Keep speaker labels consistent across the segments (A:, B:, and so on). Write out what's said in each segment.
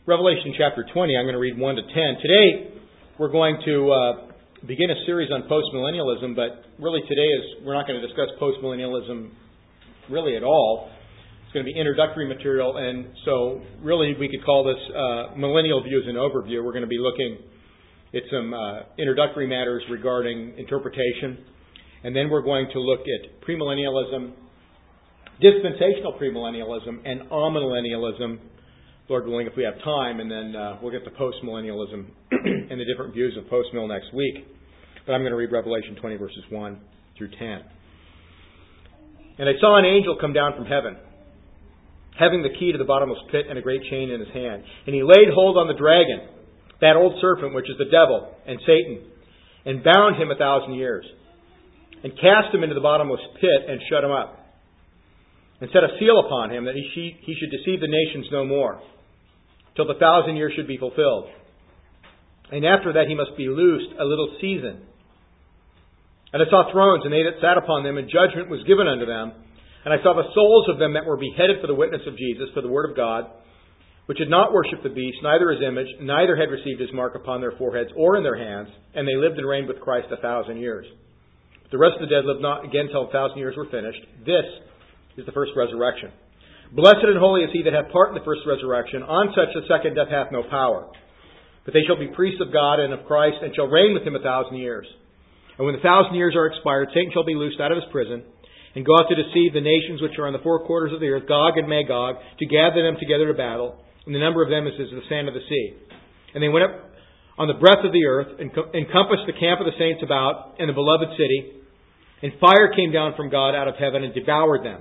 A: Revelation chapter 20, I'm going to read 1 to 10. Today, we're going to begin a series on postmillennialism, but really today we're not going to discuss postmillennialism really at all. It's going to be introductory material, and so really we could call this Millennial Views and Overview. We're going to be looking at some introductory matters regarding interpretation, and then we're going to look at premillennialism, dispensational premillennialism, and amillennialism, Lord willing, if we have time, and then we'll get to postmillennialism and the different views of postmill next week. But I'm going to read Revelation 20, verses 1 through 10. And I saw an angel come down from heaven, having the key to the bottomless pit and a great chain in his hand. And he laid hold on the dragon, that old serpent, which is the devil and Satan, and bound him 1,000 years, and cast him into the bottomless pit and shut him up, and set a seal upon him that he should deceive the nations no more, till the 1,000 years should be fulfilled. And after that he must be loosed a little season. And I saw thrones, and they that sat upon them, and judgment was given unto them. And I saw the souls of them that were beheaded for the witness of Jesus, for the word of God, which had not worshipped the beast, neither his image, neither had received his mark upon their foreheads or in their hands, and they lived and reigned with Christ 1,000 years. The rest of the dead lived not again till 1,000 years were finished. This is the first resurrection. Blessed and holy is he that hath part in the first resurrection. On such the second death hath no power. But they shall be priests of God and of Christ, and shall reign with him 1,000 years. And when the 1,000 years are expired, Satan shall be loosed out of his prison, and go out to deceive the nations which are on the four quarters of the earth, Gog and Magog, to gather them together to battle. And the number of them is as the sand of the sea. And they went up on the breadth of the earth, and encompassed the camp of the saints about, and the beloved city. And fire came down from God out of heaven, and devoured them.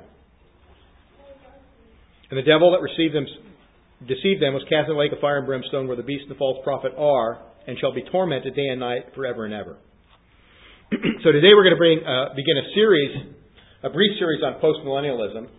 A: And the devil that deceived them was cast in the lake of fire and brimstone, where the beast and the false prophet are, and shall be tormented day and night forever and ever. So today we're going to begin a brief series on postmillennialism.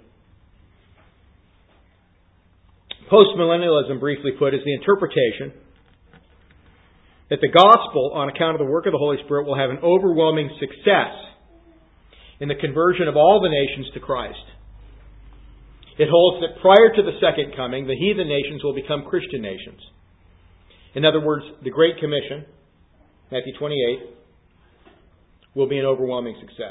A: Postmillennialism, briefly put, is the interpretation that the gospel, on account of the work of the Holy Spirit, will have an overwhelming success in the conversion of all the nations to Christ. It holds that prior to the second coming, the heathen nations will become Christian nations. In other words, the Great Commission, Matthew 28, will be an overwhelming success.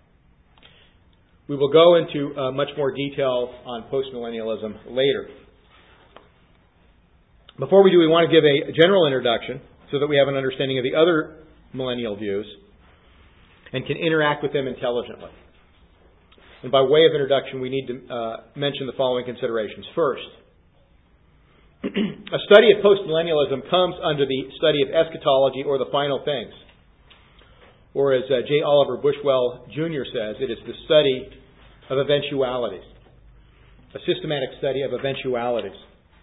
A: We will go into much more detail on postmillennialism later. Before we do, we want to give a general introduction so that we have an understanding of the other millennial views and can interact with them intelligently. And by way of introduction, we need to mention the following considerations. First, a study of postmillennialism comes under the study of eschatology, or the final things. Or as J. Oliver Bushwell Jr. says, it is the study of eventualities. A systematic study of eventualities.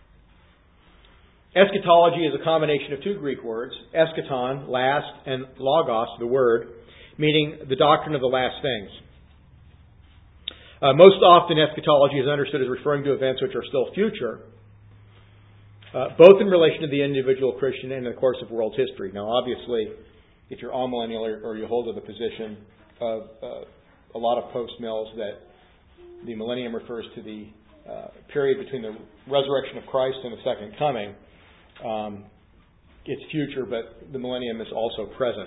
A: Eschatology is a combination of two Greek words, eschaton, last, and logos, the word, meaning the doctrine of the last things. Most often eschatology is understood as referring to events which are still future, both in relation to the individual Christian and in the course of world history. Now obviously, if you're amillennial or you hold the position of a lot of post-mills that the millennium refers to the period between the resurrection of Christ and the second coming, it's future, but the millennium is also present.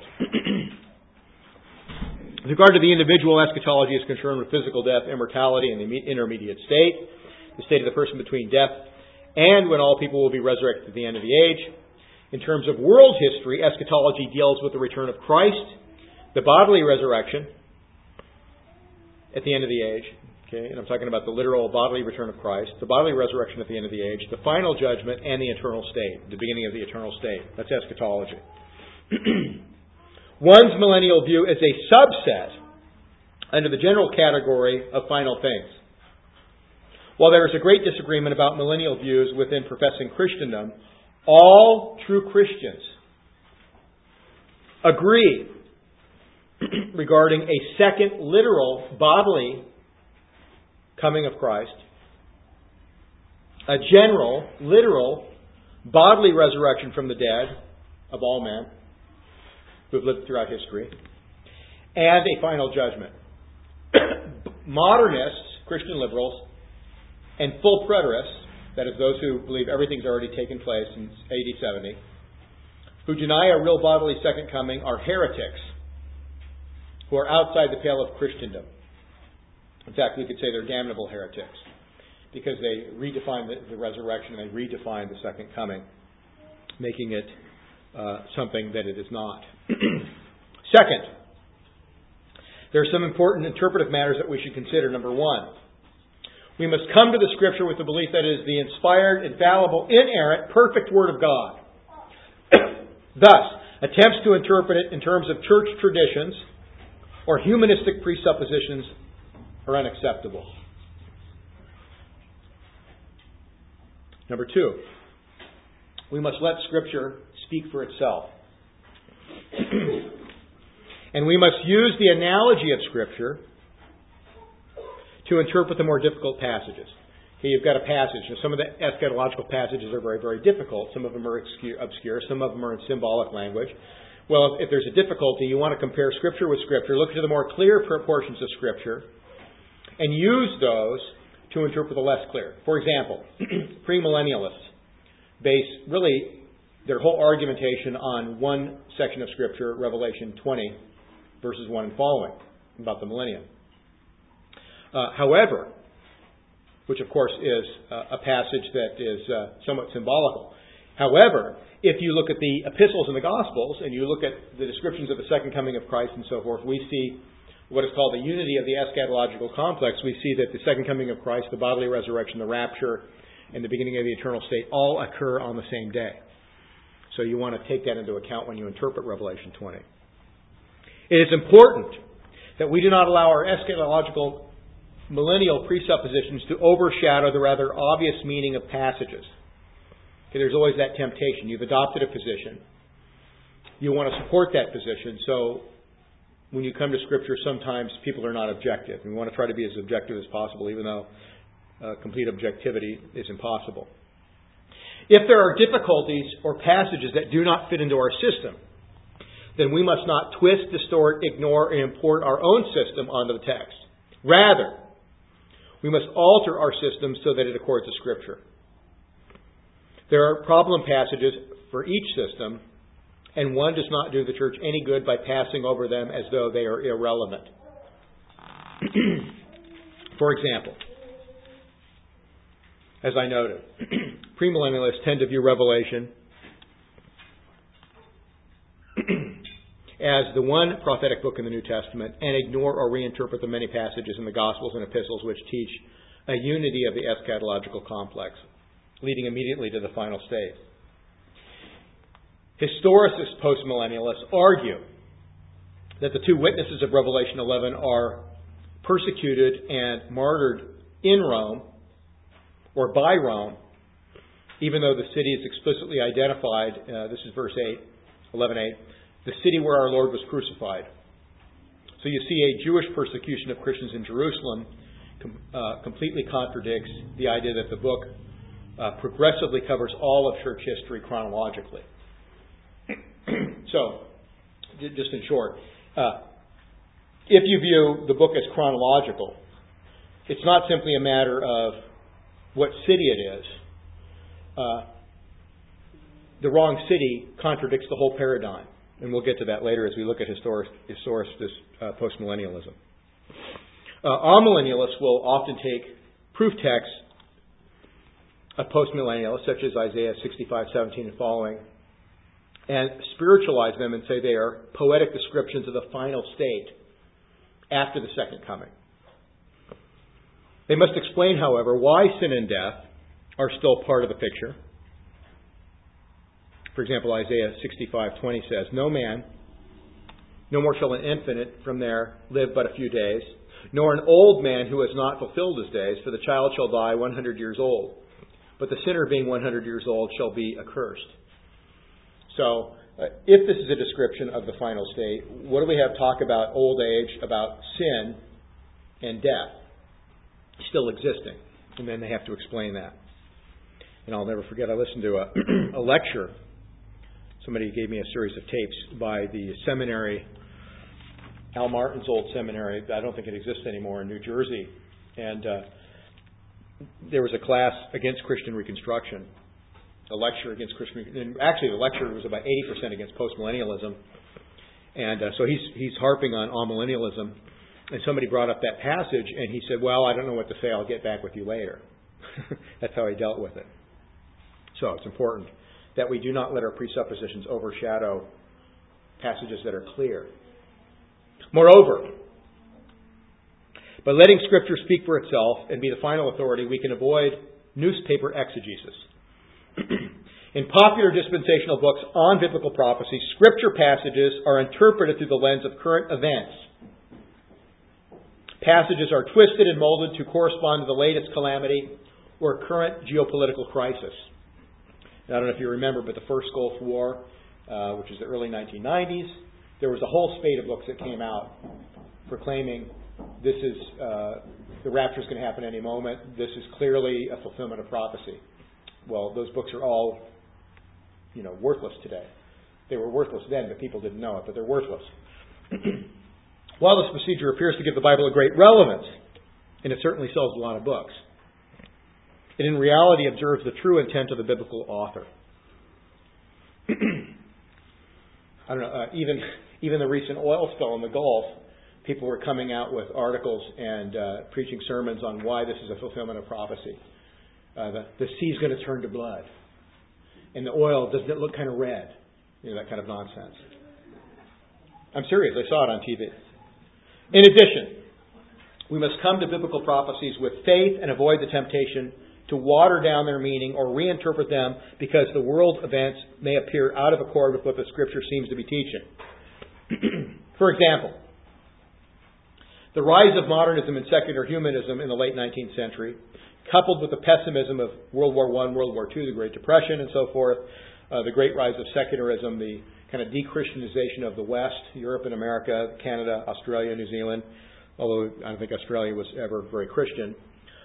A: With regard to the individual, eschatology is concerned with physical death, immortality, and the intermediate state, the state of the person between death and when all people will be resurrected at the end of the age. In terms of world history, eschatology deals with the return of Christ, the bodily resurrection at the end of the age. Okay, and I'm talking about the literal bodily return of Christ, the bodily resurrection at the end of the age, the final judgment, and the eternal state, the beginning of the eternal state. That's eschatology. One's millennial view is a subset under the general category of final things. While there is a great disagreement about millennial views within professing Christendom, all true Christians agree regarding a second literal bodily coming of Christ, a general, literal, bodily resurrection from the dead of all men who have lived throughout history, and a final judgment. Modernists, Christian liberals, and full preterists that is those who believe everything's already taken place in AD 70, who deny a real bodily second coming, are heretics who are outside the pale of Christendom. In fact, we could say they're damnable heretics because they redefine the resurrection and they redefine the second coming, making it something that it is not. Second, there are some important interpretive matters that we should consider. Number one, we must come to the Scripture with the belief that it is the inspired, infallible, inerrant, perfect Word of God. Thus, attempts to interpret it in terms of church traditions or humanistic presuppositions are unacceptable. Number two, we must let Scripture speak for itself. And we must use the analogy of Scripture to interpret the more difficult passages. Okay, you've got a passage. Now, some of the eschatological passages are very, very difficult. Some of them are obscure. Some of them are in symbolic language. Well, if there's a difficulty, you want to compare Scripture with Scripture, look to the more clear portions of Scripture, and use those to interpret the less clear. For example, premillennialists base really their whole argumentation on one section of Scripture, Revelation 20, verses 1 and following, about the millennium. However, which of course is a passage that is somewhat symbolical. However, if you look at the epistles and the Gospels, and you look at the descriptions of the second coming of Christ and so forth, we see what is called the unity of the eschatological complex. We see that the second coming of Christ, the bodily resurrection, the rapture, and the beginning of the eternal state all occur on the same day. So you want to take that into account when you interpret Revelation 20. It is important that we do not allow our eschatological millennial presuppositions to overshadow the rather obvious meaning of passages. Okay, there's always that temptation. You've adopted a position. You want to support that position. So when you come to Scripture, sometimes people are not objective. We want to try to be as objective as possible, even though complete objectivity is impossible. If there are difficulties or passages that do not fit into our system, then we must not twist, distort, ignore, and import our own system onto the text. Rather, we must alter our system so that it accords with Scripture. There are problem passages for each system, and one does not do the church any good by passing over them as though they are irrelevant. For example, as I noted, premillennialists tend to view Revelation as the one prophetic book in the New Testament and ignore or reinterpret the many passages in the Gospels and Epistles which teach a unity of the eschatological complex, leading immediately to the final state. Historicist postmillennialists argue that the two witnesses of Revelation 11 are persecuted and martyred in Rome or by Rome, even though the city is explicitly identified, this is verse 8, 11:8, the city where our Lord was crucified. So you see a Jewish persecution of Christians in Jerusalem completely contradicts the idea that the book progressively covers all of church history chronologically. So, just in short, if you view the book as chronological, it's not simply a matter of what city it is. The wrong city contradicts the whole paradigm. And we'll get to that later as we look at historicist postmillennialism. Amillennialists will often take proof texts of postmillennialists, such as Isaiah 65:17 and following, and spiritualize them and say they are poetic descriptions of the final state after the second coming. They must explain, however, why sin and death are still part of the picture. For example, Isaiah 65:20 says, "No man, no more shall an infant from there live but a few days, nor an old man who has not fulfilled his days, for the child shall die 100 years old. But the sinner being 100 years old shall be accursed." So, if this is a description of the final state, what do we have talk about old age, about sin, and death still existing? And then they have to explain that. And I'll never forget, I listened to a lecture. Somebody gave me a series of tapes by the seminary, Al Martin's old seminary. I don't think it exists anymore in New Jersey. And there was a class against Christian Reconstruction, a lecture against Christian, and actually the lecture was about 80% against postmillennialism. And so he's harping on amillennialism. And somebody brought up that passage, and he said, well, I don't know what to say. I'll get back with you later. That's how he dealt with it. So it's important that we do not let our presuppositions overshadow passages that are clear. Moreover, by letting Scripture speak for itself and be the final authority, we can avoid newspaper exegesis. In popular dispensational books on biblical prophecy, Scripture passages are interpreted through the lens of current events. Passages are twisted and molded to correspond to the latest calamity or current geopolitical crisis. Now, I don't know if you remember, but the first Gulf War, which is the early 1990s, there was a whole spate of books that came out proclaiming this is the rapture is going to happen any moment. This is clearly a fulfillment of prophecy. Well, those books are all, worthless today. They were worthless then, but people didn't know it, but they're worthless. While this procedure appears to give the Bible a great relevance, and it certainly sells a lot of books, it in reality observes the true intent of the biblical author. I don't know, even the recent oil spill in the Gulf, people were coming out with articles and preaching sermons on why this is a fulfillment of prophecy. The sea's going to turn to blood. And the oil, doesn't it look kind of red? That kind of nonsense. I'm serious, I saw it on TV. In addition, we must come to biblical prophecies with faith and avoid the temptation to water down their meaning or reinterpret them because the world events may appear out of accord with what the Scripture seems to be teaching. For example, the rise of modernism and secular humanism in the late 19th century, coupled with the pessimism of World War I, World War II, the Great Depression, and so forth, the great rise of secularism, the kind of de-Christianization of the West, Europe and America, Canada, Australia, New Zealand, although I don't think Australia was ever very Christian,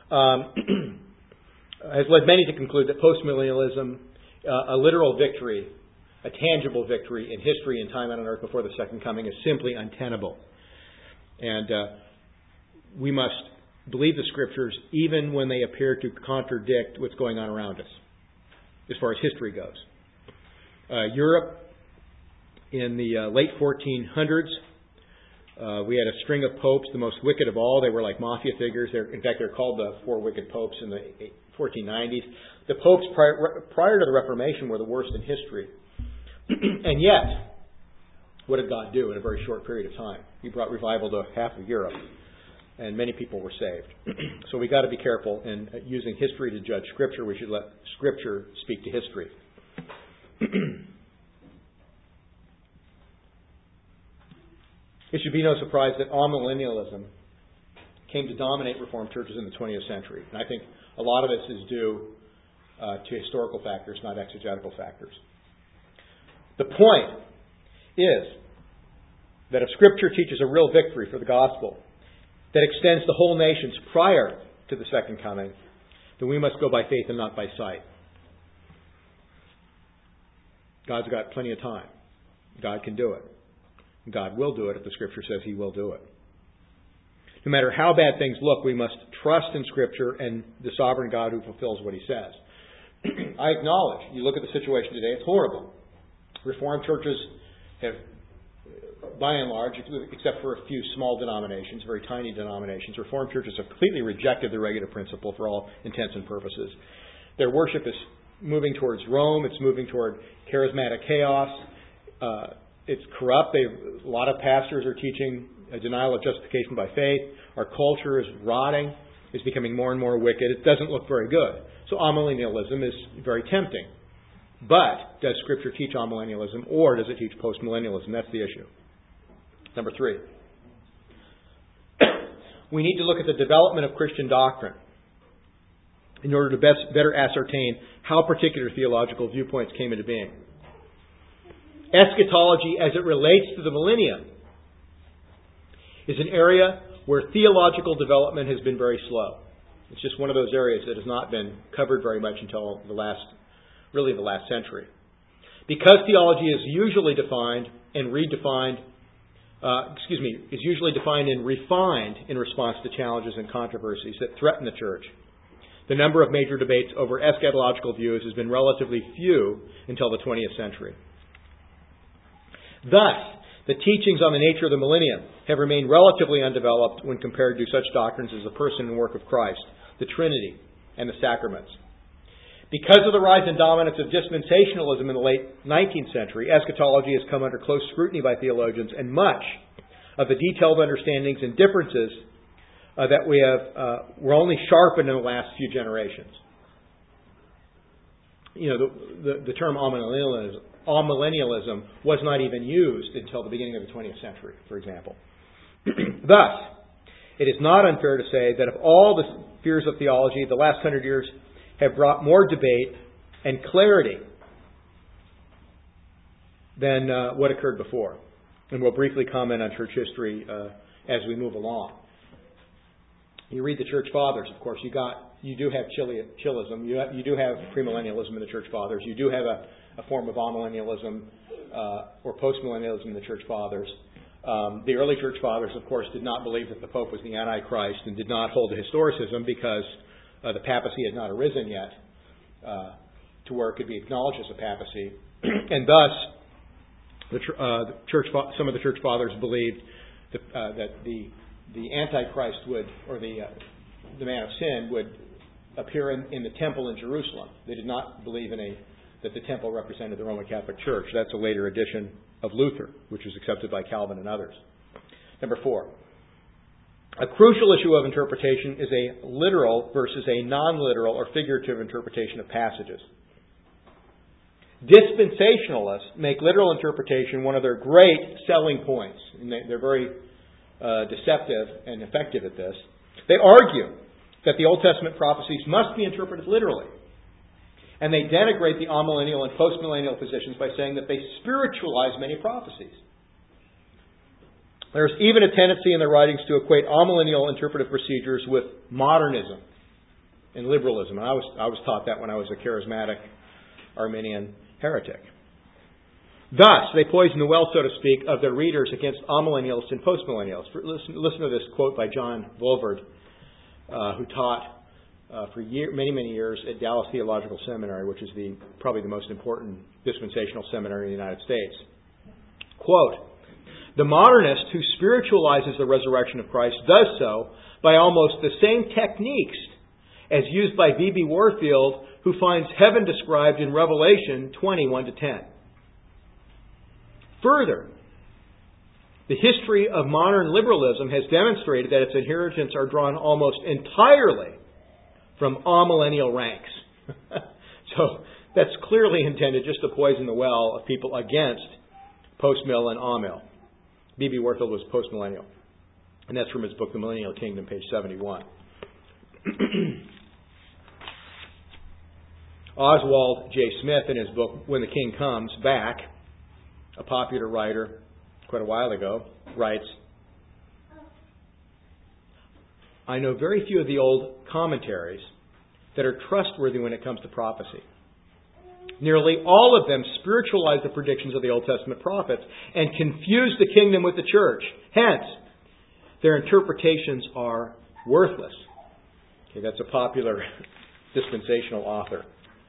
A: has led many to conclude that postmillennialism, a literal victory, a tangible victory in history and time on earth before the second coming, is simply untenable. And we must believe the Scriptures even when they appear to contradict what's going on around us, as far as history goes. Europe, in the late 1400s, we had a string of popes, the most wicked of all. They were like mafia figures. In fact, they're called the four wicked popes in the 1490s. The popes prior to the Reformation were the worst in history. And yet, what did God do in a very short period of time? He brought revival to half of Europe, and many people were saved. So we got to be careful in using history to judge Scripture. We should let Scripture speak to history. It should be no surprise that amillennialism came to dominate Reformed churches in the 20th century. And I think a lot of this is due to historical factors, not exegetical factors. The point is that if Scripture teaches a real victory for the gospel that extends to whole nations prior to the second coming, then we must go by faith and not by sight. God's got plenty of time. God can do it. God will do it if the Scripture says He will do it. No matter how bad things look, we must trust in Scripture and the sovereign God who fulfills what He says. I acknowledge, you look at the situation today, it's horrible. Reformed churches have, by and large, except for a few small denominations, very tiny denominations, Reformed churches have completely rejected the regular principle for all intents and purposes. Their worship is moving towards Rome. It's moving toward charismatic chaos. It's corrupt. A lot of pastors are teaching a denial of justification by faith. Our culture is rotting. It's becoming more and more wicked. It doesn't look very good. So amillennialism is very tempting. But does Scripture teach amillennialism, or does it teach postmillennialism? That's the issue. Number 3. We need to look at the development of Christian doctrine in order to better ascertain how particular theological viewpoints came into being. Eschatology, as it relates to the millennium, is an area where theological development has been very slow. It's just one of those areas that has not been covered very much until the last century. Because theology is usually defined and refined in response to challenges and controversies that threaten the church. the number of major debates over eschatological views has been relatively few until the 20th century. Thus, the teachings on the nature of the millennium have remained relatively undeveloped when compared to such doctrines as the person and work of Christ, the Trinity, and the sacraments. Because of the rise and dominance of dispensationalism in the late 19th century, eschatology has come under close scrutiny by theologians, and much of the detailed understandings and differences that we have were only sharpened in the last few generations. You know, the term amillennialism was not even used until the beginning of the 20th century, for example. Thus, it is not unfair to say that of all the spheres of theology, the last 100 years have brought more debate and clarity than what occurred before. And we'll briefly comment on church history as we move along. You read the church fathers, of course, you do have chillism. You do have premillennialism in the church fathers. You do have a form of amillennialism or postmillennialism in the church fathers. The early church fathers, of course, did not believe that the Pope was the Antichrist and did not hold to historicism because the papacy had not arisen yet to where it could be acknowledged as a papacy. And thus, some of the church fathers believed that the Antichrist would, or the man of sin, would appear in the temple in Jerusalem. They did not believe that the temple represented the Roman Catholic Church. That's a later addition of Luther, which was accepted by Calvin and others. Number 4. A crucial issue of interpretation is a literal versus a non-literal or figurative interpretation of passages. Dispensationalists make literal interpretation one of their great selling points. And they're very deceptive and effective at this. They argue that the Old Testament prophecies must be interpreted literally. And they denigrate the amillennial and postmillennial positions by saying that they spiritualize many prophecies. There's even a tendency in their writings to equate amillennial interpretive procedures with modernism and liberalism. And I was taught that when I was a charismatic Arminian heretic. Thus, they poison the well, so to speak, of their readers against amillennialists and postmillennialists. Listen to this quote by John Volvard, who taught for many years at Dallas Theological Seminary, which is probably the most important dispensational seminary in the United States. Quote, "The modernist who spiritualizes the resurrection of Christ does so by almost the same techniques as used by B.B. Warfield, who finds heaven described in Revelation 20:1-10. Further, the history of modern liberalism has demonstrated that its adherents are drawn almost entirely from amillennial ranks." So that's clearly intended just to poison the well of people against postmill and amil. B.B. Warfield was postmillennial. And that's from his book, The Millennial Kingdom, page 71. Oswald J. Smith, in his book, When the King Comes Back, a popular writer quite a while ago, writes, "I know very few of the old commentaries that are trustworthy when it comes to prophecy. Nearly all of them spiritualize the predictions of the Old Testament prophets and confuse the kingdom with the church. Hence, their interpretations are worthless." Okay, that's a popular dispensational author.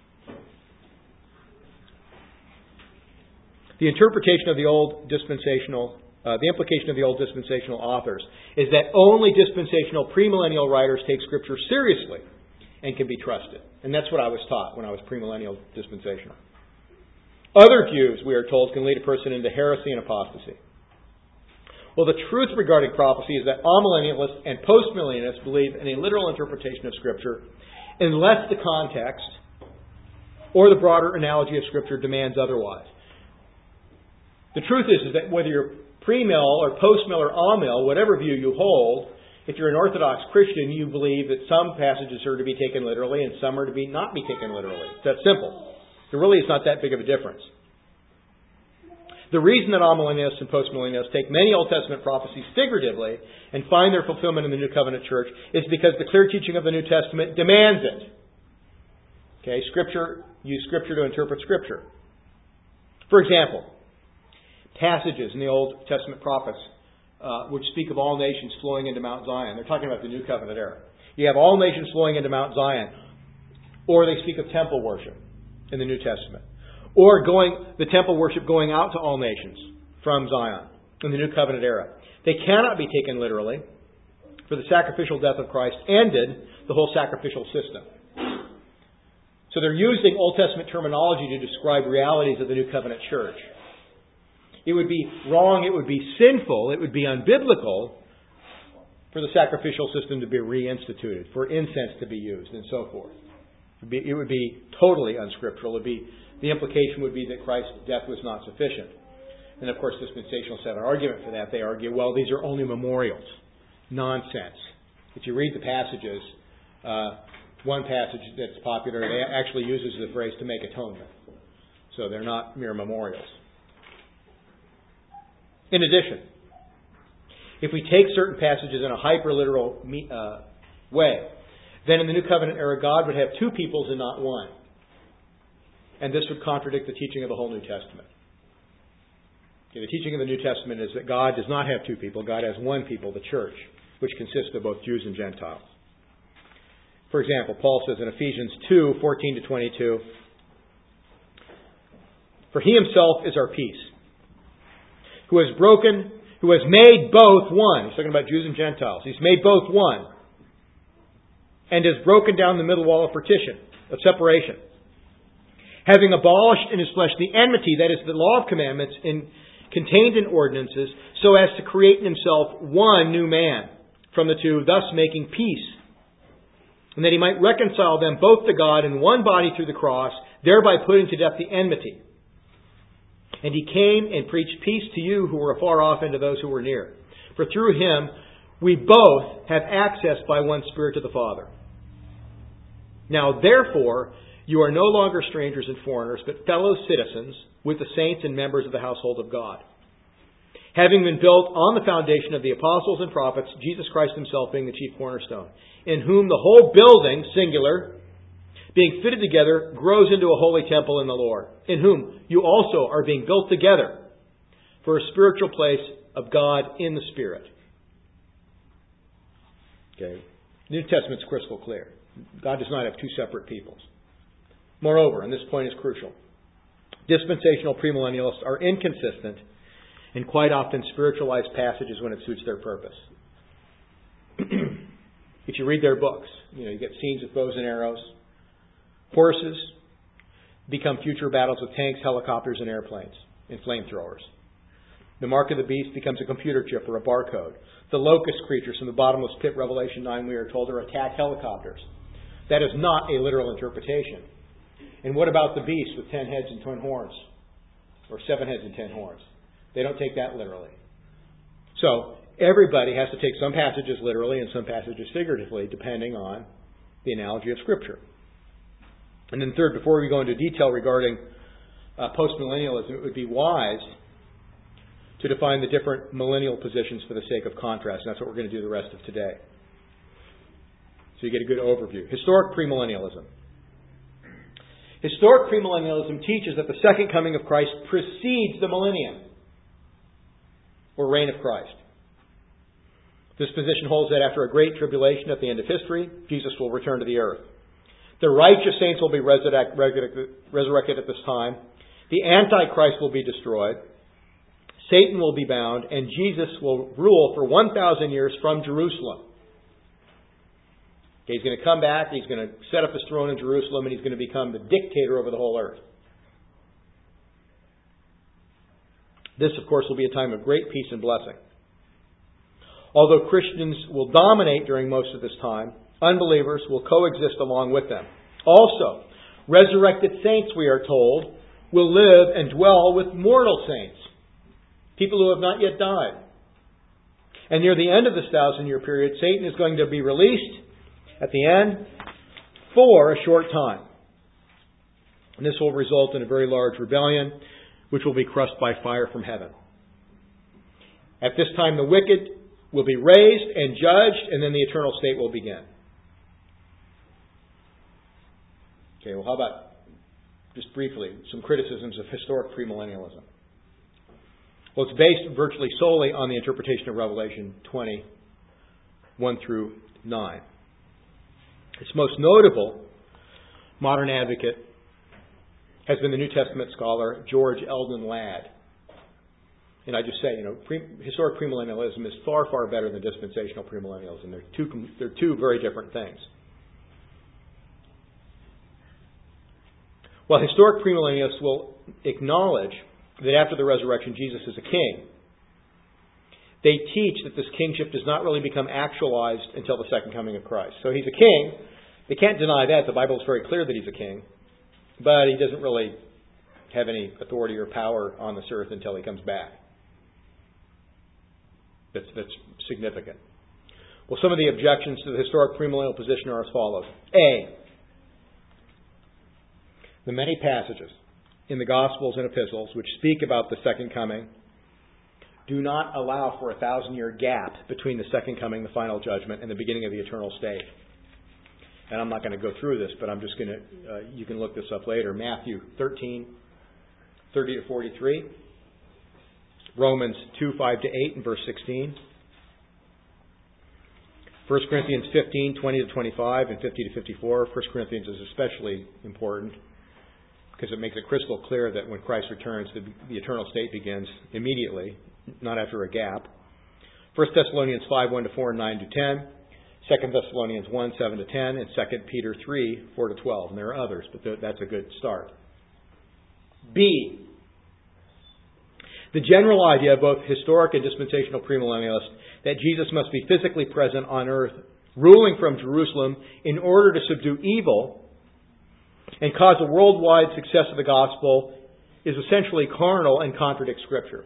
A: The implication of the old dispensational authors is that only dispensational premillennial writers take Scripture seriously and can be trusted. And that's what I was taught when I was premillennial dispensational. Other views, we are told, can lead a person into heresy and apostasy. Well, the truth regarding prophecy is that amillennialists and postmillennialists believe in a literal interpretation of Scripture unless the context or the broader analogy of Scripture demands otherwise. The truth is that whether you're premill or postmill or amil, whatever view you hold, if you're an Orthodox Christian, you believe that some passages are to be taken literally and some are to not be taken literally. It's that simple. There really is not that big of a difference. The reason that amillennialists and postmillennialists take many Old Testament prophecies figuratively and find their fulfillment in the New Covenant Church is because the clear teaching of the New Testament demands it. Okay, use Scripture to interpret Scripture. For example, passages in the Old Testament prophets which speak of all nations flowing into Mount Zion. They're talking about the New Covenant era. You have all nations flowing into Mount Zion. Or they speak of temple worship in the New Testament. Or the temple worship going out to all nations from Zion in the New Covenant era. They cannot be taken literally, for the sacrificial death of Christ ended the whole sacrificial system. So they're using Old Testament terminology to describe realities of the New Covenant church. It would be wrong, it would be sinful, it would be unbiblical for the sacrificial system to be reinstituted, for incense to be used, and so forth. It would be totally unscriptural. The implication would be that Christ's death was not sufficient. And of course, dispensationalists have an argument for that. They argue, well, these are only memorials. Nonsense. If you read the passages, one passage that's popular, it actually uses the phrase to make atonement. So they're not mere memorials. In addition, if we take certain passages in a hyper-literal way, then in the New Covenant era, God would have two peoples and not one. And this would contradict the teaching of the whole New Testament. Okay, the teaching of the New Testament is that God does not have two people. God has one people, the church, which consists of both Jews and Gentiles. For example, Paul says in Ephesians 2:14-22, "For he himself is our peace, who has made both one." He's talking about Jews and Gentiles. He's made both one. "And has broken down the middle wall of partition," of separation. "Having abolished in his flesh the enmity," that is the law of commandments contained in ordinances, "so as to create in himself one new man from the two, thus making peace. And that he might reconcile them both to God in one body through the cross, thereby putting to death the enmity. And he came and preached peace to you who were afar off and to those who were near. For through him we both have access by one Spirit to the Father. Now therefore you are no longer strangers and foreigners, but fellow citizens with the saints and members of the household of God, having been built on the foundation of the apostles and prophets, Jesus Christ himself being the chief cornerstone, in whom the whole building, singular, being fitted together, grows into a holy temple in the Lord, in whom you also are being built together for a spiritual place of God in the Spirit." Okay. The New Testament's crystal clear. God does not have two separate peoples. Moreover, and this point is crucial, dispensational premillennialists are inconsistent and quite often spiritualize passages when it suits their purpose. If you read their books, you get scenes with bows and arrows. Horses become future battles with tanks, helicopters, and airplanes, and flamethrowers. The mark of the beast becomes a computer chip or a barcode. The locust creatures from the bottomless pit, Revelation 9, we are told, are attack helicopters. That is not a literal interpretation. And what about the beast with 10 heads and 10 horns? Or 7 heads and 10 horns? They don't take that literally. So, everybody has to take some passages literally and some passages figuratively, depending on the analogy of Scripture. And then third, before we go into detail regarding postmillennialism, it would be wise to define the different millennial positions for the sake of contrast. And that's what we're going to do the rest of today. So you get a good overview. Historic premillennialism. Historic premillennialism teaches that the second coming of Christ precedes the millennium, or reign of Christ. This position holds that after a great tribulation at the end of history, Jesus will return to the earth. The righteous saints will be resurrected at this time. The Antichrist will be destroyed. Satan will be bound. And Jesus will rule for 1,000 years from Jerusalem. Okay, he's going to come back. He's going to set up his throne in Jerusalem. And he's going to become the dictator over the whole earth. This, of course, will be a time of great peace and blessing. Although Christians will dominate during most of this time, unbelievers will coexist along with them. Also, resurrected saints, we are told, will live and dwell with mortal saints, people who have not yet died. And near the end of this 1,000-year period, Satan is going to be released at the end for a short time. And this will result in a very large rebellion, which will be crushed by fire from heaven. At this time, the wicked will be raised and judged, and then the eternal state will begin. Okay, well, how about, just briefly, some criticisms of historic premillennialism? Well, it's based virtually solely on the interpretation of Revelation 20, 1 through 9. It's most notable modern advocate has been the New Testament scholar George Eldon Ladd. And I just say, historic premillennialism is far, far better than dispensational premillennialism. They're two very different things. While historic premillennialists will acknowledge that after the resurrection Jesus is a king, they teach that this kingship does not really become actualized until the second coming of Christ. So he's a king. They can't deny that. The Bible is very clear that he's a king. But he doesn't really have any authority or power on this earth until he comes back. That's significant. Well, some of the objections to the historic premillennial position are as follows. A, the many passages in the Gospels and Epistles which speak about the second coming do not allow for a 1,000-year gap between the second coming, the final judgment, and the beginning of the eternal state. And I'm not going to go through this, but I'm just going to, you can look this up later. Matthew 13, 30 to 43. Romans 2, 5 to 8 and verse 16. 1 Corinthians 15, 20 to 25 and 50 to 54. 1 Corinthians is especially important because it makes it crystal clear that when Christ returns, the eternal state begins immediately, not after a gap. 1 Thessalonians 5, 1 to 4 and 9 to 10. 2 Thessalonians 1, 7 to 10, and 2 Peter 3, 4 to 12. And there are others, but that's a good start. B, the general idea of both historic and dispensational premillennialists that Jesus must be physically present on earth, ruling from Jerusalem in order to subdue evil and cause a worldwide success of the gospel is essentially carnal and contradicts Scripture.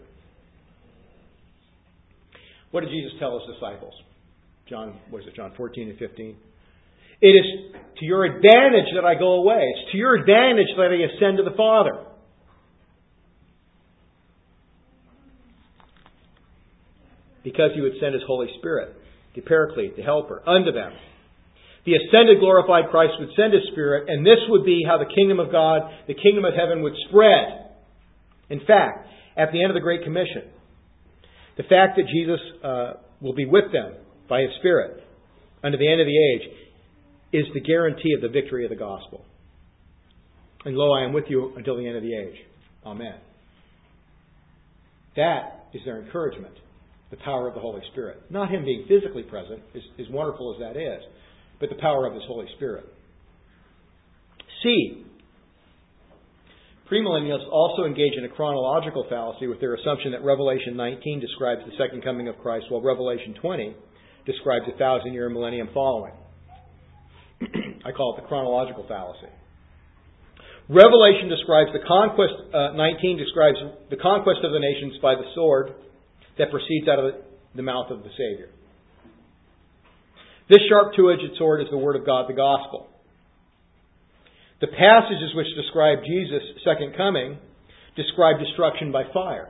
A: What did Jesus tell his disciples? John 14 and 15? It is to your advantage that I go away. It's to your advantage that I ascend to the Father. Because He would send His Holy Spirit, the Paraclete, the Helper, unto them. The ascended, glorified Christ would send His Spirit, and this would be how the kingdom of God, the kingdom of heaven would spread. In fact, at the end of the Great Commission, the fact that Jesus will be with them by His Spirit unto the end of the age is the guarantee of the victory of the gospel. And lo, I am with you until the end of the age. Amen. That is their encouragement, the power of the Holy Spirit. Not Him being physically present, as wonderful as that is, but the power of His Holy Spirit. C, premillennialists also engage in a chronological fallacy with their assumption that Revelation 19 describes the second coming of Christ, while Revelation 20 describes a 1,000-year millennium following. I call it the chronological fallacy. Revelation describes the conquest, 19 describes the conquest of the nations by the sword that proceeds out of the mouth of the Savior. This sharp two-edged sword is the Word of God, the Gospel. The passages which describe Jesus' second coming describe destruction by fire.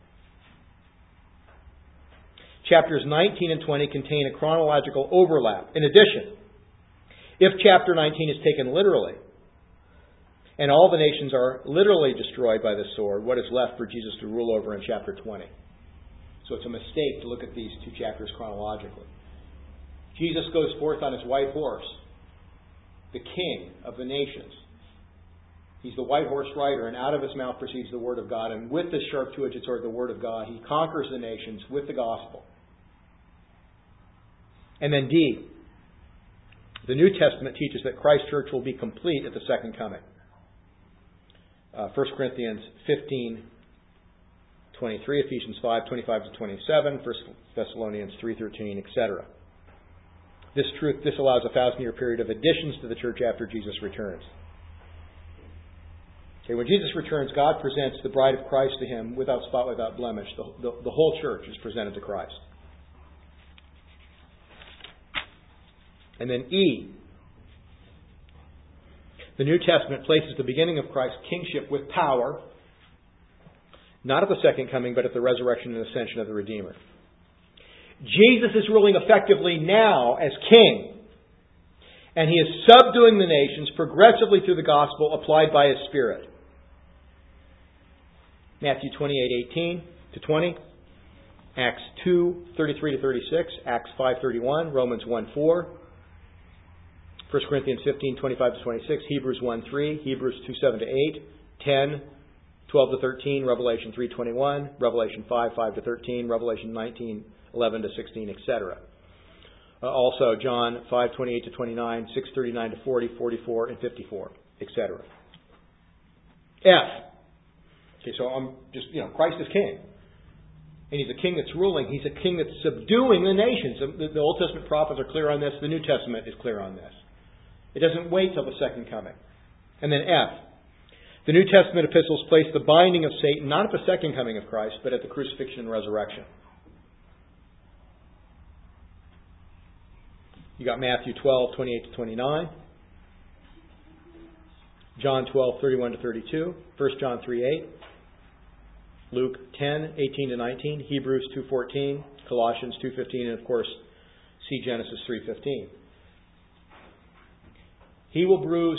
A: Chapters 19 and 20 contain a chronological overlap. In addition, if chapter 19 is taken literally, and all the nations are literally destroyed by the sword, what is left for Jesus to rule over in chapter 20? So it's a mistake to look at these two chapters chronologically. Jesus goes forth on His white horse, the King of the nations. He's the white horse rider, and out of His mouth proceeds the Word of God. And with this sharp two-edged sword, the Word of God, He conquers the nations with the gospel. And then D, the New Testament teaches that Christ's church will be complete at the second coming. 1 Corinthians 15, 23, Ephesians 5, 25 to 27, 1 Thessalonians 3:13, etc. This allows a 1,000-year period of additions to the church after Jesus returns. Okay, when Jesus returns, God presents the bride of Christ to Him without spot, without blemish. The whole church is presented to Christ. And then E, the New Testament places the beginning of Christ's kingship with power, not at the second coming, but at the resurrection and ascension of the Redeemer. Jesus is ruling effectively now as King, and He is subduing the nations progressively through the gospel applied by His Spirit. Matthew 28:18 to 20, Acts 2:33 to 36, Acts 5:31, Romans 1:4, 1 Corinthians 15, 25 to 26, Hebrews 1, 3, Hebrews 2, 7 to 8, 10, 12 to 13, Revelation 3, 21, Revelation 5, 5 to 13, Revelation 19, 11 to 16, etc. Also John 5, 28 to 29, 6, 39 to 40, 44, and 54, etc. F. Okay, so I'm just, Christ is king. And He's a king that's ruling. He's a king that's subduing the nations. The Old Testament prophets are clear on this. The New Testament is clear on this. It doesn't wait till the second coming. And then F. The New Testament epistles place the binding of Satan not at the second coming of Christ, but at the crucifixion and resurrection. You got Matthew 12, 28 to 29. John 12, 31 to 32. 1 John 3, 8. Luke 10, 18 to 19. Hebrews 2, 14. Colossians 2, 15. And of course, see Genesis 3, 15. He will bruise...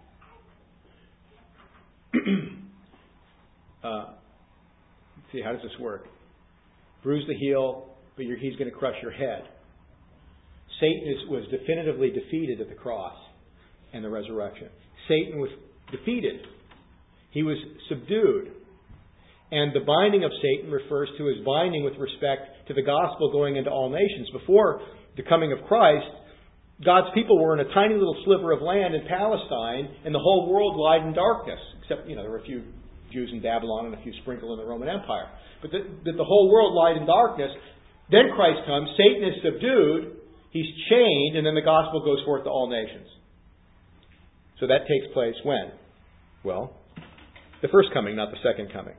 A: see, how does this work? Bruise the heel, but He's going to crush your head. Satan was definitively defeated at the cross and the resurrection. Satan was defeated. He was subdued. And the binding of Satan refers to his binding with respect to the gospel going into all nations. Before the coming of Christ, God's people were in a tiny little sliver of land in Palestine, and the whole world lied in darkness. Except, there were a few Jews in Babylon and a few sprinkled in the Roman Empire. But the whole world lied in darkness. Then Christ comes, Satan is subdued, he's chained, and then the gospel goes forth to all nations. So that takes place when? Well, the first coming, not the second coming.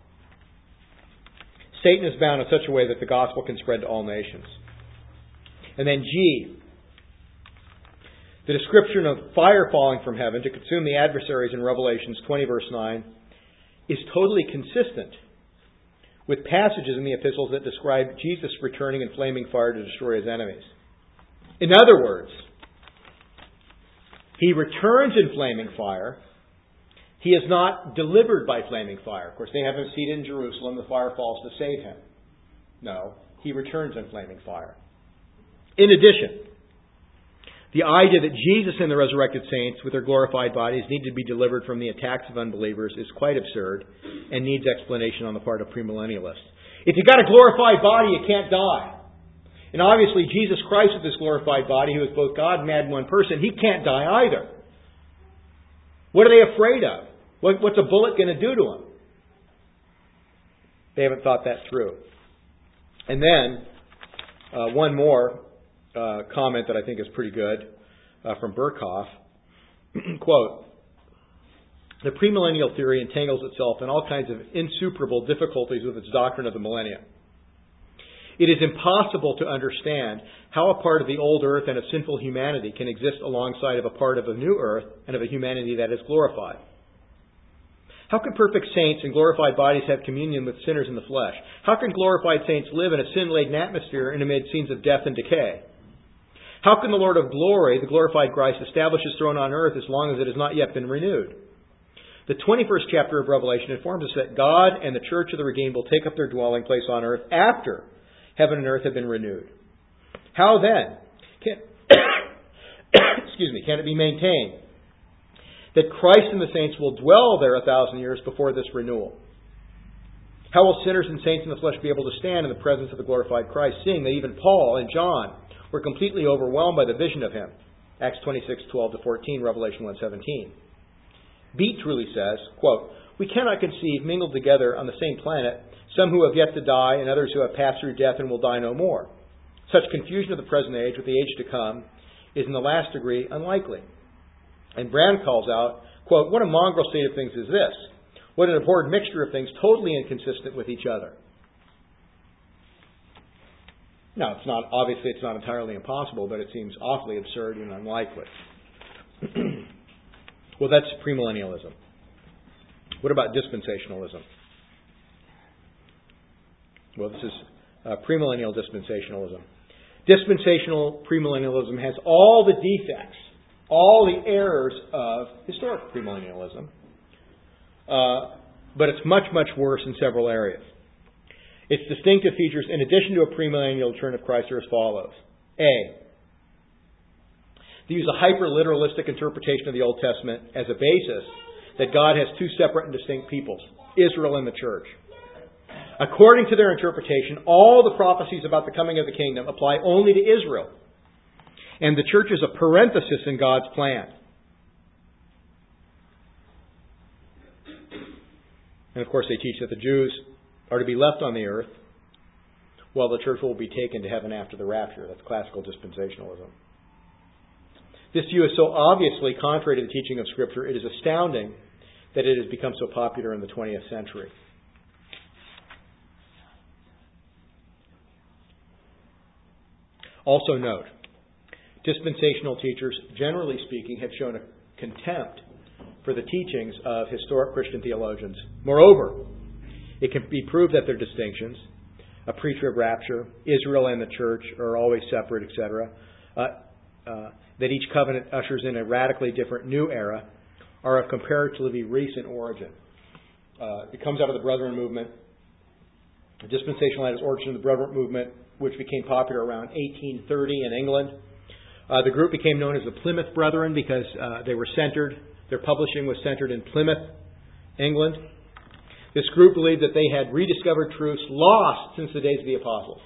A: Satan is bound in such a way that the gospel can spread to all nations. And then G. The description of fire falling from heaven to consume the adversaries in Revelations 20 verse 9 is totally consistent with passages in the epistles that describe Jesus returning in flaming fire to destroy His enemies. In other words, He returns in flaming fire. He is not delivered by flaming fire. Of course, they have Him seated in Jerusalem. The fire falls to save Him. No, He returns in flaming fire. In addition, the idea that Jesus and the resurrected saints with their glorified bodies need to be delivered from the attacks of unbelievers is quite absurd and needs explanation on the part of premillennialists. If you've got a glorified body, you can't die. And obviously Jesus Christ with His glorified body, who is both God and man in one person, He can't die either. What are they afraid of? What's a bullet going to do to Him? They haven't thought that through. And then, one more comment that I think is pretty good from Berkhoff. Quote, the premillennial theory entangles itself in all kinds of insuperable difficulties with its doctrine of the millennium. It is impossible to understand how a part of the old earth and of sinful humanity can exist alongside of a part of a new earth and of a humanity that is glorified. How can perfect saints in glorified bodies have communion with sinners in the flesh? How can glorified saints live in a sin-laden atmosphere and amid scenes of death and decay? How can the Lord of glory, the glorified Christ, establish His throne on earth as long as it has not yet been renewed? The 21st chapter of Revelation informs us that God and the church of the redeemed will take up their dwelling place on earth after heaven and earth have been renewed. How then can it be maintained that Christ and the saints will dwell there 1,000 years before this renewal? How will sinners and saints in the flesh be able to stand in the presence of the glorified Christ, seeing that even Paul and John were completely overwhelmed by the vision of Him? Acts 26, 12 to 14, Revelation 1, 17. Beat truly says, quote, we cannot conceive mingled together on the same planet some who have yet to die and others who have passed through death and will die no more. Such confusion of the present age with the age to come is in the last degree unlikely. And Brand calls out, quote, what a mongrel state of things is this? What an abhorrent mixture of things totally inconsistent with each other. Now, obviously it's not entirely impossible, but it seems awfully absurd and unlikely. Well, that's premillennialism. What about dispensationalism? Well, this is premillennial dispensationalism. Dispensational premillennialism has all the defects, all the errors of historic premillennialism, but it's much, much worse in several areas. Its distinctive features, in addition to a premillennial return of Christ, are as follows. A. They use a hyper-literalistic interpretation of the Old Testament as a basis that God has two separate and distinct peoples, Israel and the church. According to their interpretation, all the prophecies about the coming of the kingdom apply only to Israel. And the church is a parenthesis in God's plan. And of course they teach that the Jews are to be left on the earth while the church will be taken to heaven after the rapture. That's classical dispensationalism. This view is so obviously contrary to the teaching of Scripture, it is astounding that it has become so popular in the 20th century. Also note, dispensational teachers, generally speaking, have shown a contempt for the teachings of historic Christian theologians. Moreover, it can be proved that their distinctions, a pre-trib rapture, Israel and the church are always separate, etc., that each covenant ushers in a radically different new era, are of comparatively recent origin. It comes out of the Brethren movement. The dispensational had its origin in the Brethren movement, which became popular around 1830 in England. The group became known as the Plymouth Brethren because their publishing was centered in Plymouth, England. This group believed that they had rediscovered truths lost since the days of the apostles.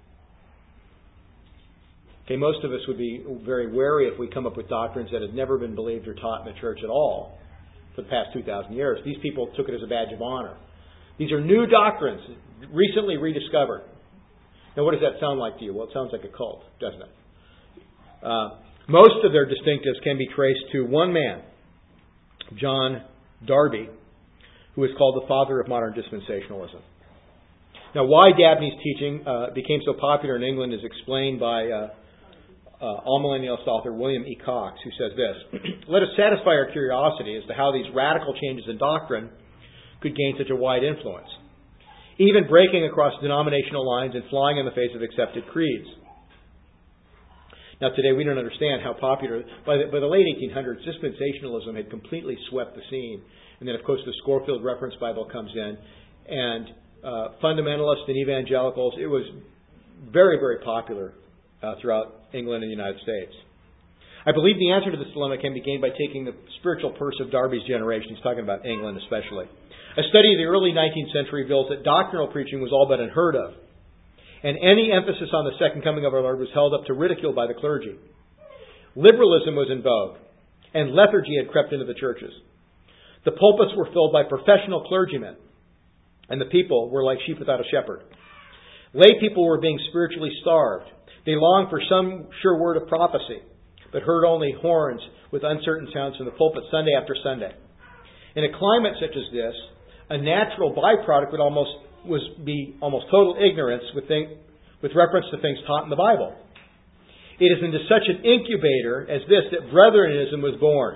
A: Okay, most of us would be very wary if we come up with doctrines that had never been believed or taught in the church at all for the past 2,000 years. These people took it as a badge of honor. These are new doctrines, recently rediscovered. Now, what does that sound like to you? Well, it sounds like a cult, doesn't it? Most of their distinctives can be traced to one man, John Darby, who is called the father of modern dispensationalism. Now, why Dabney's teaching became so popular in England is explained by amillennialist author William E. Cox, who says this: "Let us satisfy our curiosity as to how these radical changes in doctrine could gain such a wide influence, even breaking across denominational lines and flying in the face of accepted creeds." Now, today we don't understand how popular. By the late 1800s, dispensationalism had completely swept the scene. And then, of course, the Scofield Reference Bible comes in. And fundamentalists and evangelicals, it was very, very popular throughout England and the United States. I believe the answer to this dilemma can be gained by taking the spiritual purse of Darby's generation. He's talking about England especially. A study of the early 19th century reveals that doctrinal preaching was all but unheard of. And any emphasis on the second coming of our Lord was held up to ridicule by the clergy. Liberalism was in vogue, and lethargy had crept into the churches. The pulpits were filled by professional clergymen, and the people were like sheep without a shepherd. Lay people were being spiritually starved. They longed for some sure word of prophecy, but heard only horns with uncertain sounds from the pulpit Sunday after Sunday. In a climate such as this, a natural byproduct would be almost total ignorance with reference to things taught in the Bible. It is into such an incubator as this that Brethrenism was born.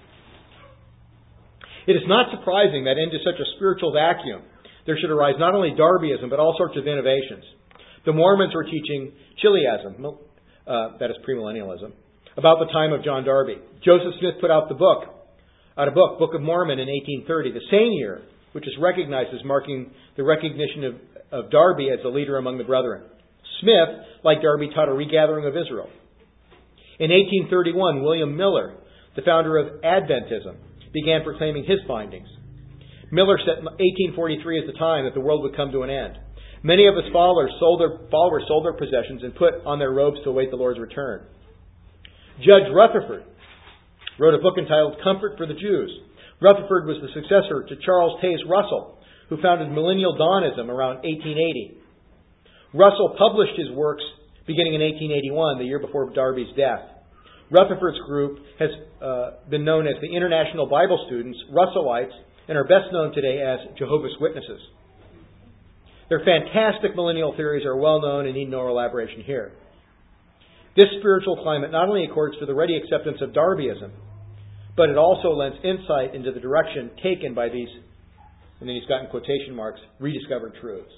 A: It is not surprising that into such a spiritual vacuum there should arise not only Darbyism but all sorts of innovations. The Mormons were teaching Chiliasm, that is premillennialism, about the time of John Darby. Joseph Smith put out a book, Book of Mormon, in 1830, the same year, which is recognized as marking the recognition of Darby as a leader among the brethren. Smith, like Darby, taught a regathering of Israel. In 1831, William Miller, the founder of Adventism, began proclaiming his findings. Miller set 1843 as the time that the world would come to an end. Many of his followers sold their possessions and put on their robes to await the Lord's return. Judge Rutherford wrote a book entitled Comfort for the Jews. Rutherford was the successor to Charles Taze Russell, who founded Millennial Dawnism around 1880. Russell published his works beginning in 1881, the year before Darby's death. Rutherford's group has been known as the International Bible Students, Russellites, and are best known today as Jehovah's Witnesses. Their fantastic millennial theories are well known and need no elaboration here. This spiritual climate not only accords to the ready acceptance of Darbyism, but it also lends insight into the direction taken by these, and then he's got in quotation marks, rediscovered truths.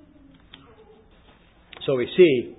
A: So we see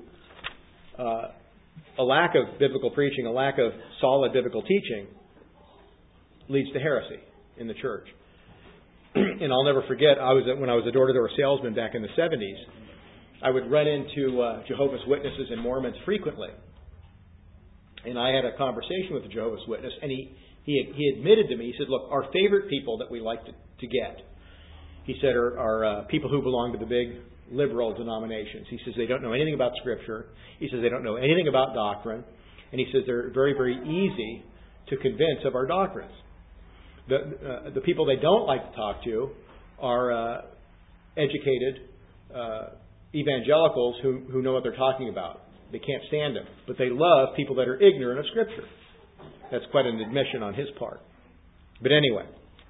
A: a lack of biblical preaching, a lack of solid biblical teaching leads to heresy in the church. And I'll never forget, when I was a door-to-door salesman back in the 70s, I would run into Jehovah's Witnesses and Mormons frequently. And I had a conversation with a Jehovah's Witness, and he admitted to me, he said, look, our favorite people that we like to get, he said, are people who belong to the big liberal denominations. He says they don't know anything about Scripture. He says they don't know anything about doctrine. And he says they're very, very easy to convince of our doctrines. The people they don't like to talk to are educated evangelicals who know what they're talking about. They can't stand them. But they love people that are ignorant of Scripture. That's quite an admission on his part. But anyway.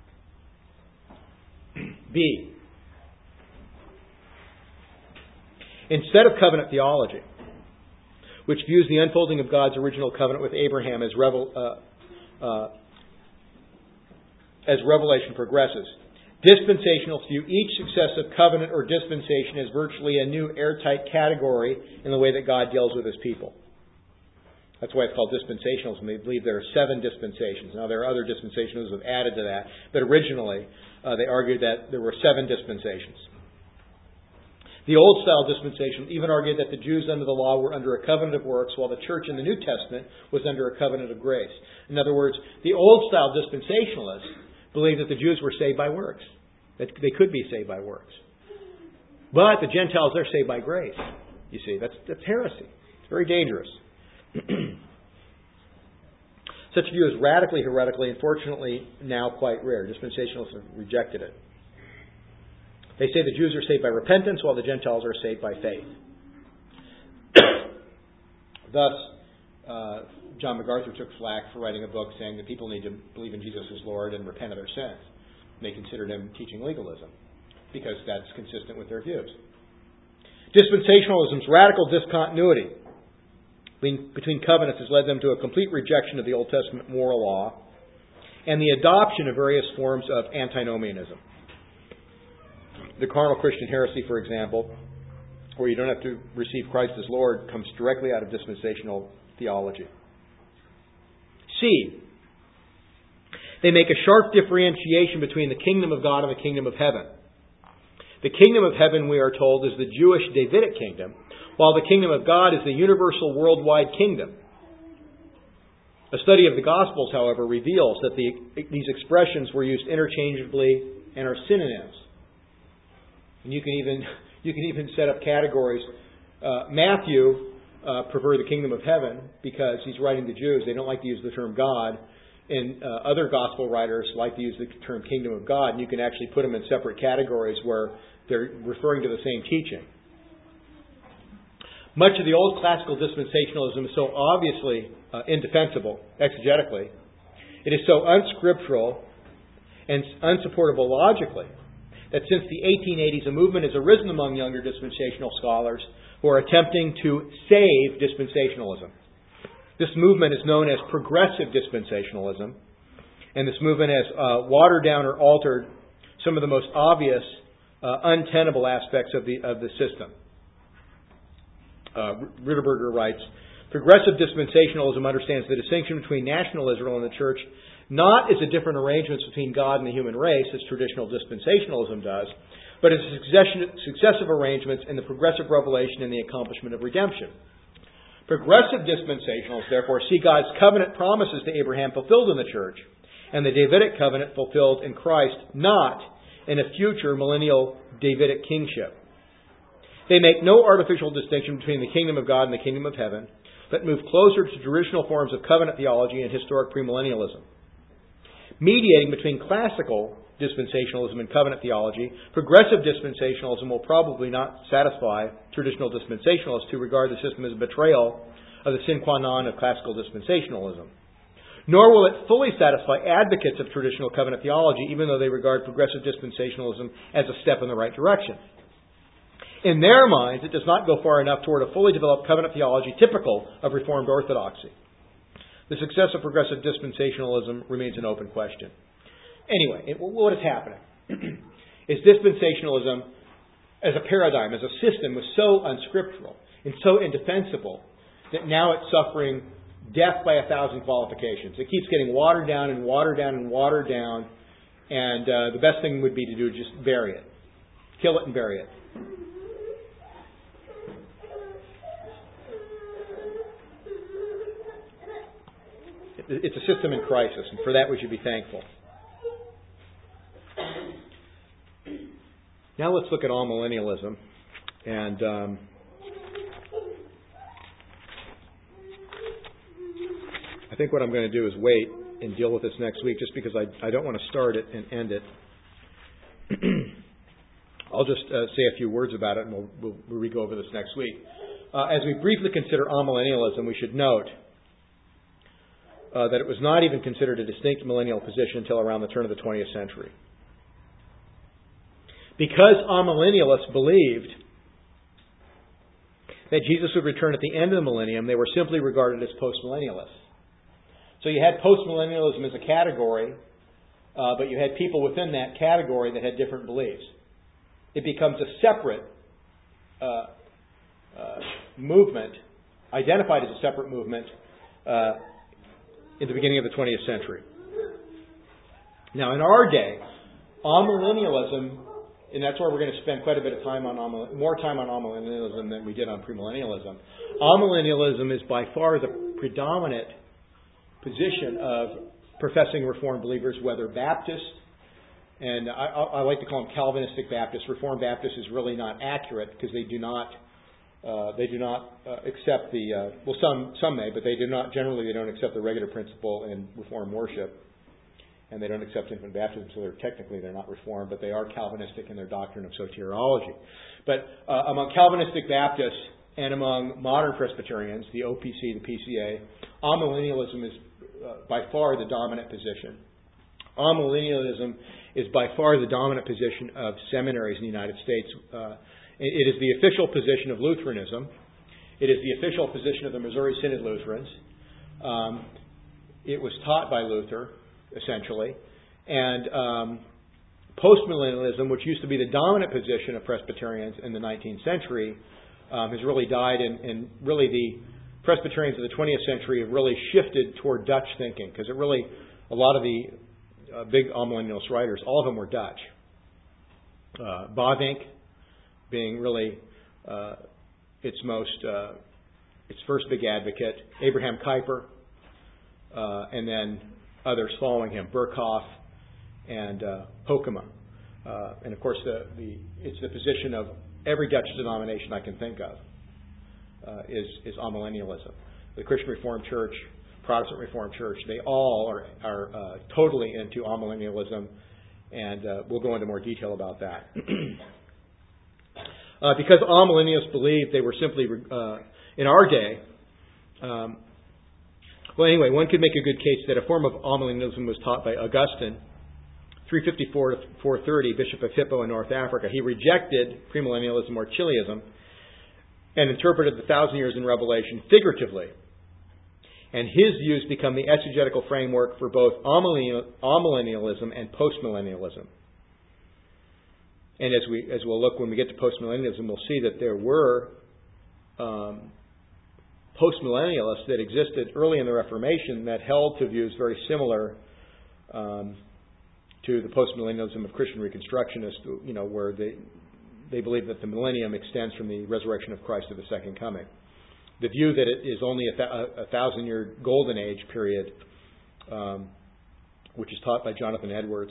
A: B. Instead of covenant theology, which views the unfolding of God's original covenant with Abraham as revelation progresses, dispensationalists view each successive covenant or dispensation as virtually a new airtight category in the way that God deals with His people. That's why it's called dispensationalism. They believe there are 7 dispensations. Now, there are other dispensationalists who have added to that, but originally they argued that there were 7 dispensations. The old-style dispensation even argued that the Jews under the law were under a covenant of works, while the church in the New Testament was under a covenant of grace. In other words, the old-style dispensationalists believed that the Jews were saved by works, that they could be saved by works. But the Gentiles, they're saved by grace. You see, that's heresy. It's very dangerous. Such a view is radically heretical, and fortunately now quite rare. Dispensationalists have rejected it. They say the Jews are saved by repentance, while the Gentiles are saved by faith. Thus, John MacArthur took flack for writing a book saying that people need to believe in Jesus as Lord and repent of their sins. They considered him teaching legalism, because that's consistent with their views. Dispensationalism's radical discontinuity between covenants has led them to a complete rejection of the Old Testament moral law and the adoption of various forms of antinomianism. The carnal Christian heresy, for example, where you don't have to receive Christ as Lord, comes directly out of dispensational theology. C. They make a sharp differentiation between the kingdom of God and the kingdom of heaven. The kingdom of heaven, we are told, is the Jewish Davidic kingdom, while the kingdom of God is the universal worldwide kingdom. A study of the Gospels, however, reveals that these expressions were used interchangeably and are synonyms. And you can even set up categories. Matthew preferred the kingdom of heaven because he's writing to Jews. They don't like to use the term God. And other gospel writers like to use the term kingdom of God. And you can actually put them in separate categories where they're referring to the same teaching. Much of the old classical dispensationalism is so obviously indefensible, exegetically. It is so unscriptural and unsupportable logically that since the 1880s, a movement has arisen among younger dispensational scholars who are attempting to save dispensationalism. This movement is known as progressive dispensationalism, and this movement has watered down or altered some of the most obvious, untenable aspects of the system. Ritterberger writes, progressive dispensationalism understands the distinction between national Israel and the church not as a different arrangements between God and the human race, as traditional dispensationalism does, but as successive arrangements in the progressive revelation and the accomplishment of redemption. Progressive dispensationalists, therefore, see God's covenant promises to Abraham fulfilled in the church, and the Davidic covenant fulfilled in Christ, not in a future millennial Davidic kingship. They make no artificial distinction between the kingdom of God and the kingdom of heaven, but move closer to traditional forms of covenant theology and historic premillennialism. Mediating between classical dispensationalism and covenant theology, progressive dispensationalism will probably not satisfy traditional dispensationalists who regard the system as a betrayal of the sine qua non of classical dispensationalism. Nor will it fully satisfy advocates of traditional covenant theology, even though they regard progressive dispensationalism as a step in the right direction. In their minds, it does not go far enough toward a fully developed covenant theology typical of Reformed orthodoxy. The success of progressive dispensationalism remains an open question. Anyway, what is happening is dispensationalism as a paradigm, as a system, was so unscriptural and so indefensible that now it's suffering death by 1,000 qualifications. It keeps getting watered down and watered down and watered down, and the best thing would be to do is just bury it. Kill it and bury it. it's a system in crisis, and for that we should be thankful. Now let's look at amillennialism. And I think what I'm going to do is wait and deal with this next week, just because I don't want to start it and end it. I'll just say a few words about it, and we'll go over this next week. As we briefly consider amillennialism, we should note that it was not even considered a distinct millennial position until around the turn of the 20th century. Because amillennialists believed that Jesus would return at the end of the millennium, they were simply regarded as postmillennialists. So you had postmillennialism as a category, but you had people within that category that had different beliefs. It becomes a separate movement, identified as a separate movement in the beginning of the 20th century. Now, in our day, amillennialism, and that's where we're going to spend quite a bit of time on more time on amillennialism than we did on premillennialism. Amillennialism is by far the predominant position of professing Reformed believers, whether Baptist, and I like to call them Calvinistic Baptists. Reformed Baptist is really not accurate because they do not accept the some may, but they don't accept the regular principle in Reformed worship, and they don't accept infant baptism, so they're not Reformed, but they are Calvinistic in their doctrine of soteriology. But among Calvinistic Baptists and among modern Presbyterians, the OPC, the PCA, amillennialism is by far the dominant position. Amillennialism is by far the dominant position of seminaries in the United States. It is the official position of Lutheranism. It is the official position of the Missouri Synod Lutherans. It was taught by Luther, essentially. And postmillennialism, which used to be the dominant position of Presbyterians in the 19th century, has really died, and really the Presbyterians of the 20th century have really shifted toward Dutch thinking, because a lot of the big amillennialist writers, all of them were Dutch. Bavinck being really its first big advocate, Abraham Kuyper, and then others following him, Berkhoff and Hoekema. And of course, it's the position of every Dutch denomination I can think of is amillennialism. The Christian Reformed Church, Protestant Reformed Church, they all are totally into amillennialism, and we'll go into more detail about that. Because amillennialists believed they were simply, in our day, one could make a good case that a form of amillennialism was taught by Augustine, 354 to 430, Bishop of Hippo in North Africa. He rejected premillennialism or Chiliasm and interpreted the 1,000 years in Revelation figuratively. And his views become the exegetical framework for both amillennialism and postmillennialism. And as we'll look when we get to postmillennialism, we'll see that there were postmillennialists that existed early in the Reformation that held to views very similar to the postmillennialism of Christian Reconstructionists, where they believe that the millennium extends from the resurrection of Christ to the second coming. The view that it is only a 1,000-year golden age period, which is taught by Jonathan Edwards,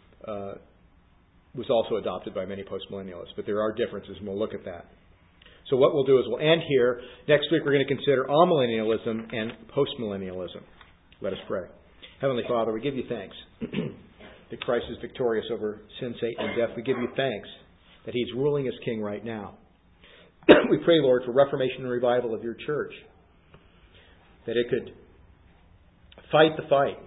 A: was also adopted by many postmillennialists. But there are differences, and we'll look at that. So what we'll do is we'll end here. Next week we're going to consider amillennialism and postmillennialism. Let us pray. Heavenly Father, we give you thanks that Christ is victorious over sin, Satan, and death. We give you thanks that He's ruling as King right now. We pray, Lord, for reformation and revival of your church, that it could fight the fight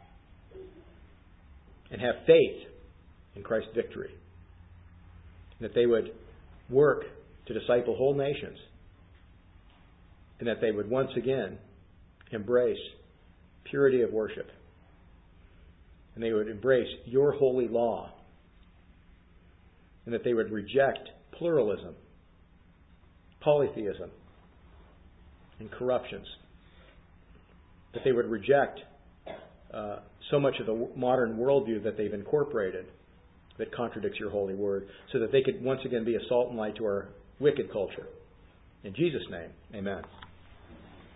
A: and have faith in Christ's victory, that they would work to disciple whole nations, and that they would once again embrace purity of worship, and they would embrace your holy law, and that they would reject pluralism, polytheism, and corruptions, that they would reject so much of the modern worldview that they've incorporated that contradicts your holy word, so that they could once again be a salt and light to our wicked culture. In Jesus' name, amen.